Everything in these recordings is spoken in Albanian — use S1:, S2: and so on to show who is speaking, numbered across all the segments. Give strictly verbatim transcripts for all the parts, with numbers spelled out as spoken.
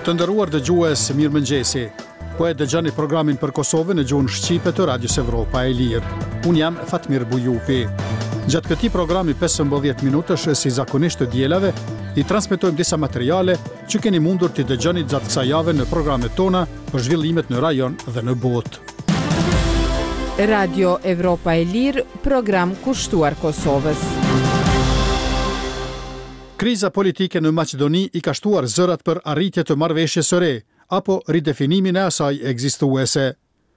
S1: Të nderuar dëgjues, mirëmëngjesi. Po e dëgjoni programin për Kosovën në gjuhën shqipe të Radios Evropa e Lirë. Unë jam Fatmir Bujupi. Gjatë këtij programi pesëmbëdhjetë minutësh si zakonisht të dielave, i transmetojmë disa materiale që keni mundur të dëgjoni gjatë kësaj jave në programet tona për zhvillimet në rajon dhe në botë.
S2: Radio Evropa e Lirë, program kushtuar Kosovës.
S1: Kriza politike në Maqedoni i ka shtuar zërat për arritje të marrëveshjes së re, apo ridefinimin e asaj ekzistuese.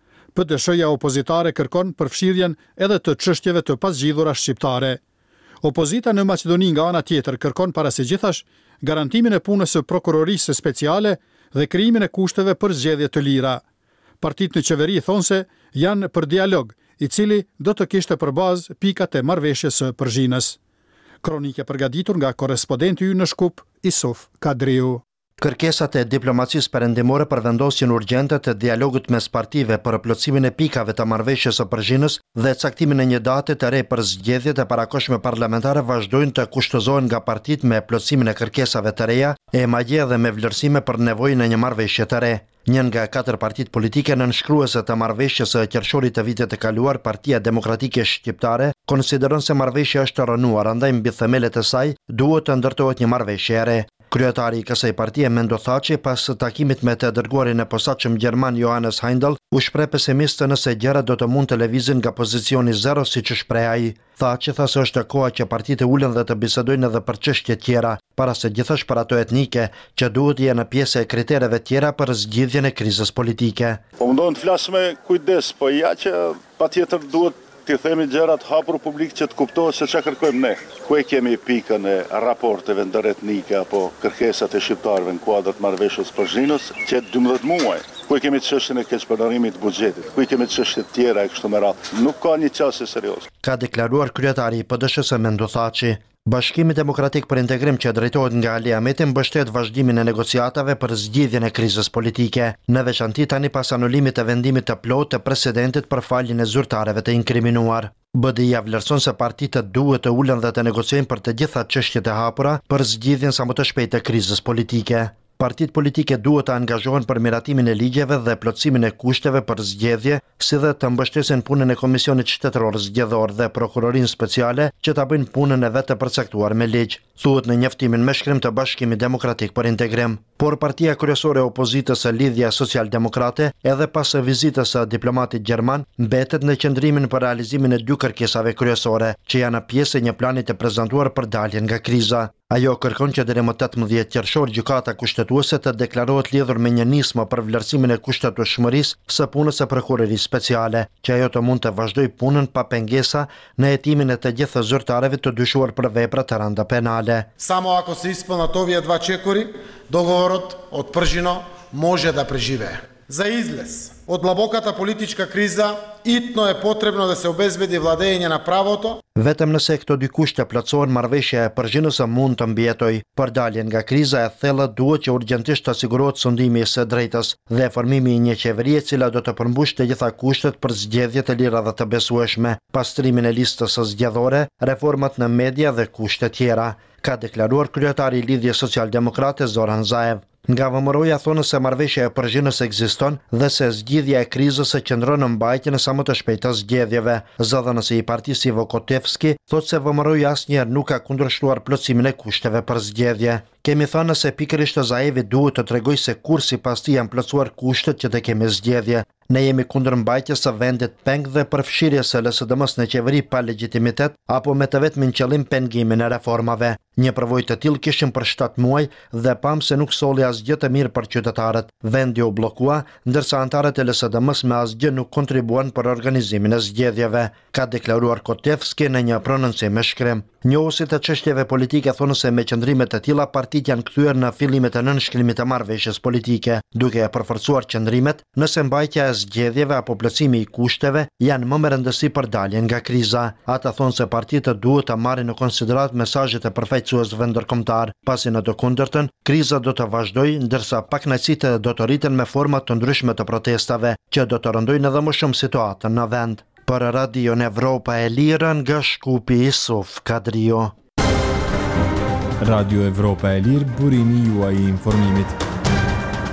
S1: P D S-ja opozitare kërkon përfshirjen edhe të çështjeve të pasgjidhura shqiptare. Opozita në Maqedoni nga ana tjetër kërkon parasë gjithash garantimin e punës së prokurorisë speciale dhe krijimin e kushteve për zgjedhje të lira. Partitë në qeveri thonë se janë për dialog, i cili do të kishte për bazë pikat e marrëveshjes së Përzhinës. Kronike përgatitur nga korrespondenti ynë në Shkup, Isuf Kadriu.
S3: Kërkesat e diplomacisë perëndimore për vendosjen urgjente të dialogut mes partive për plotësimin e pikave të marrëveshjes së Përzhinës dhe caktimin e një date të re për zgjedhjet e parakohshme parlamentare vazhdojnë të kushtëzohen nga partitë me plotësimin e kërkesave të reja, e madje edhe me vlerësime për nevojën e një marrëveshje të re. Njën nga katër partitë politike nënshkruese të marrëveshjes së qershorit të vitit të kaluar, Partia Demokratike Shqiptare konsideron se marrëveshja është rënuar, andaj mbi themelet e saj duhet të ndërtohet një marrëveshje e re. Kryetari i kësaj partie Mendo Thaçi, pas takimit me të dërguarin e posaçëm gjerman Johannes Heindel, u shpreh pesimist nëse gjërat do të mund të lëvizin nga pozicioni zero siç shpreh ai. Thaçi tha se është koha që partitë ulen dhe të bisedojnë edhe për çështje tjera, para se gjithashtu për ato etnike, që duhet jenë pjesë e kritereve tjera për zgjidhjen e krizës politike.
S4: Po mundohen të flas me kujdes, po ja që patjetër duhet të themi gjërat hapur publik që të kuptohet se çka kërkojmë ne. Ku e kemi pikën e raporteve ndëretnike apo kërkesat e shqiptarëve në kuadër të marrëveshjes Përzhinës që dymbëdhjetë muaj. Ku e kemi çështjen e keqpërdorimit të buxhetit, ku e kemi çështje të tjera e kështu me radhë. Nuk ka një çështje serioze.
S3: Ka deklaruar kryetari i P D S-së Mendo Thaçi. Bashkimi Demokratik për Integrim që drejtohet nga Ali Ahmeti mbështet vazhdimin e negociatave për zgjidhjen e krizës politike, në veçanti tani pas anulimit të vendimit të plotë të presidentit për faljen e zyrtarëve të inkriminuar. B D I-ja vlerëson se partitët duhet të ulen dhe të negociojnë për të gjitha çështjet e hapura për zgjidhjen sa më të shpejtë të krizës politike. Partitë politike duhet të angazhohen për miratimin e ligjeve dhe plotësimin e kushteve për zgjedhje, si dhe të mbështesin punën e Komisionit Shtetëror Zgjedhor dhe Prokurorinë Speciale që ta bëjnë punën e vetë të përcaktuar me ligj, thuhet në njoftimin me shkrim të Bashkimit Demokratik për Integrim. Por partia kryesore e opozitës së Lidhja Social-Demokrate, edhe pas vizitës së diplomatit gjerman, mbetet në qëndrimin për realizimin e dy kërkesave kryesore, që janë pjesë e një plani të prezantuar për daljen nga kriza. Ajo kërkon që deri më tetëmbëdhjetë qershor gjykata kushtetuese të deklarohet lidhur me një nismë për vlerësimin e kushtetueshmërisë së punës së prokurorisë speciale, që ajo të mund të vazhdojë punën pa pengesa në hetimin e të gjithë zyrtarëve të dyshuar për vepra të rënda penale.
S5: Samo ako se ispuna ovие dva čekori, dogovorот od Przino može da prežive. За излез od длабоката политичка криза itno je potrebno da se obezbedi vladënia na pravoto.
S3: Vetëm nëse këto dy kushte plotësohen, marrëveshja e Përzhinës mund të mbijetojë. Për daljen nga kriza e thellët duhet që urgjentisht të sigurohet sundimi i së drejtës dhe formimi i një qeverie e cila do të përmbushë të gjitha kushtet për zgjedhje të lira dhe të besueshme, pastrimin e listës së zgjedhore, reformat në media dhe kushte tjera, ka deklaruar kryetari i Lidhjes Social-Demokrate Zoran Zaev. Nga vëmëroja thonë se marrëveshja e Përzhinës ekziston dhe se zgjidhja e krizës së qëndron në mbajtjen e sa më të shpejtë të zgjedhjeve. Zëdhënësi i partisë Ivo Kotevski thotë se vëmëroja asnjëherë nuk ka kundërshtuar plotësimin e kushteve për zgjedhje. Kemi thënë se pikërisht Zaevi duhet të tregojë se kur sipas tij janë plotësuar kushtet që të kemi zgjedhje. Ne jemi kundër mbajtjes së vendit peng dhe përfshirjes së L S D M-s në qeveri pa legjitimitet apo me të vetmin qëllim pengimin e reformave. Një përvojë të tillë kishim për shtatë muaj dhe pam se nuk solli asgjë të mirë për qytetarët. Vendi u bllokua, ndërsa anëtarët e L S D M-s me asgjë nuk kontribuan për organizimin e zgjedhjeve, ka deklaruar Kotevski në një prononcim me shkrim. Njohuesit e çështjeve politike thonë se me qëndrime të tilla partitë janë kthyer në fillimet e nënshkrimit të marrëveshjes politike, duke e përforcuar qëndrimet nëse mbajtja e zgjedhjeve apo plotësimi i kushteve janë më me rëndësi për daljen nga kriza. Ata thonë se partitë duhet të marrin në konsiderat mesazhet e përfaqësuesve ndërkombëtar, pasi në të kundërtën kriza do të vazhdojë, ndërsa pakënaqësitë do të rriten me forma të ndryshme të protestave, që do të rëndojnë edhe më shumë situatën në vend. Për Radio Evropa e Lirë nga Shkupi, Isuf Kadriu.
S6: Radio Evropa e Lirë, burimi juaj i informimit.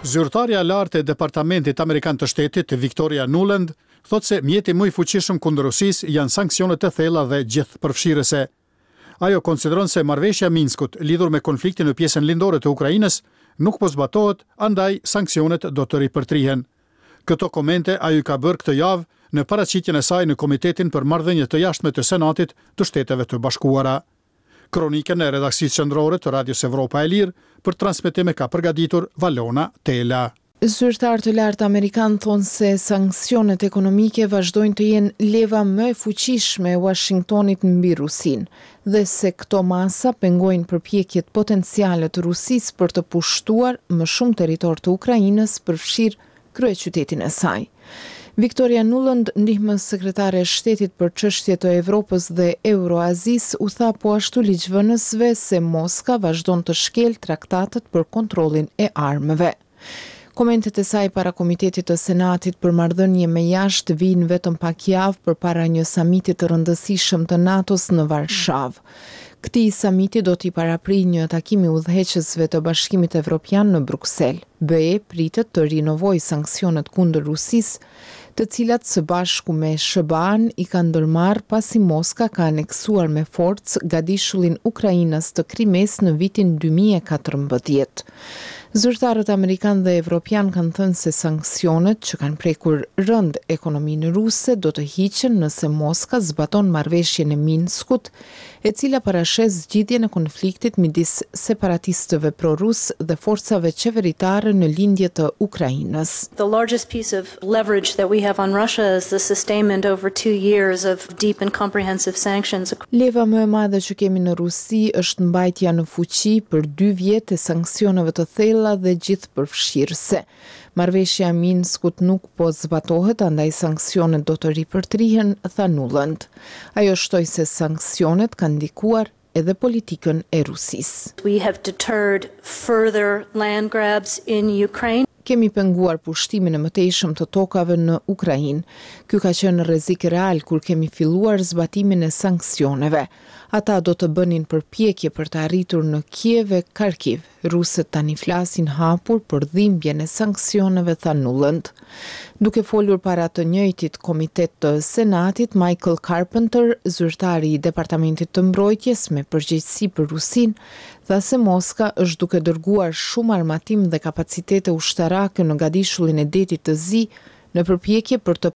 S1: Zyrtarja e lartë e Departamentit Amerikan të Shtetit, Victoria Nuland, thot se mjeti më i fuqishëm kundër Rusisë janë sanksionet e thella dhe gjithëpërfshirëse. Ajo konsideron se marrëveshja Minskut lidhur me konfliktin në pjesën lindore të Ukrainës nuk po zbatohet, andaj sanksionet do të ripërtrihen. Këto komente ajo ka bërë këtë javë në paraqitjen e saj në Komitetin për Marrëdhënie të Jashtme të Senatit të Shteteve të Bashkuara. Kronikën e redaksisë qendrore të Radios Evropa e Lirë për transmetim e ka përgatitur Valona Tela.
S2: Zyrtar të lartë amerikan thonë se sanksionet ekonomike vazhdojnë të jenë leva më e fuqishme e Washingtonit mbi Rusinë dhe se këto masa pengojnë përpjekjet potenciale të Rusisë për të pushtuar më shumë territor të Ukrainës, përfshirë kryeqytetin e saj. Victoria Nuland, ndihmës sekretare e shtetit për çështje të Evropës dhe Euroazisë, u tha po ashtu ligjvënësve se Moska vazhdon të shkel traktatet për kontrollin e armëve. Komentet e saj para Komitetit të Senatit për Marrëdhënie me Jashtë vijnë vetëm pak javë përpara një samiti të rëndësishëm të NATO-s në Varshavë. Këtij samiti do t'i paraprijë një takimi udhëheqësve të Bashkimit Evropian në Bruksel. B E pritet të rinovojë sanksionet kundër Rusisë, të cilat së bashku me S B A-n i kanë ndërmarrë pasi Moska ka aneksuar me forcë gadishullin Ukrainës të Krimes në vitin dy mijë e katërmbëdhjetë. Zyrtarët amerikan dhe evropian kanë thënë se sanksionet që kanë prekur rënd ekonominë ruse do të hiqen nëse Moska zbaton marrëveshjen e Minskut, e cila parashes zgjidhjen e konfliktit midis separatistëve pro-rus dhe forcave qeveritare në lindje të Ukrainës.
S6: The largest piece of leverage that we have on Russia is the sustainment over two years of deep and comprehensive sanctions.
S2: Leva më e madhe që kemi në Rusi është mbajtja në fuqi për dy vjet e sanksioneve të thella dhe gjithëpërfshirëse. Marrëveshja e Minskut nuk po zbatohet, andaj sanksionet do të ripërtrihen, tha Nuland. Ajo shtoi se sanksionet kanë ndikuar edhe politikën e Rusisë.
S6: We have deterred further land grabs in Ukraine.
S2: Kemi penguar pushtimin e mëtejshëm të tokave në Ukrainë. Ky ka qenë rrezik real kur kemi filluar zbatimin e sanksioneve. Ata do të bënin përpjekje për të arritur në Kiev e Kharkiv. Rusët tani flasin hapur për dhimbjen e sanksioneve, tha Nuland. Duke folur para të njëjtit komitet të Senatit, Michael Carpenter, zyrtari i Departamentit të Mbrojtjes me përgjegjësi për Rusinë, tha se Moska është duke dërguar shumë armatim dhe kapacitete ushtarake në gadishullin e Detit të Zi në përpjekje për të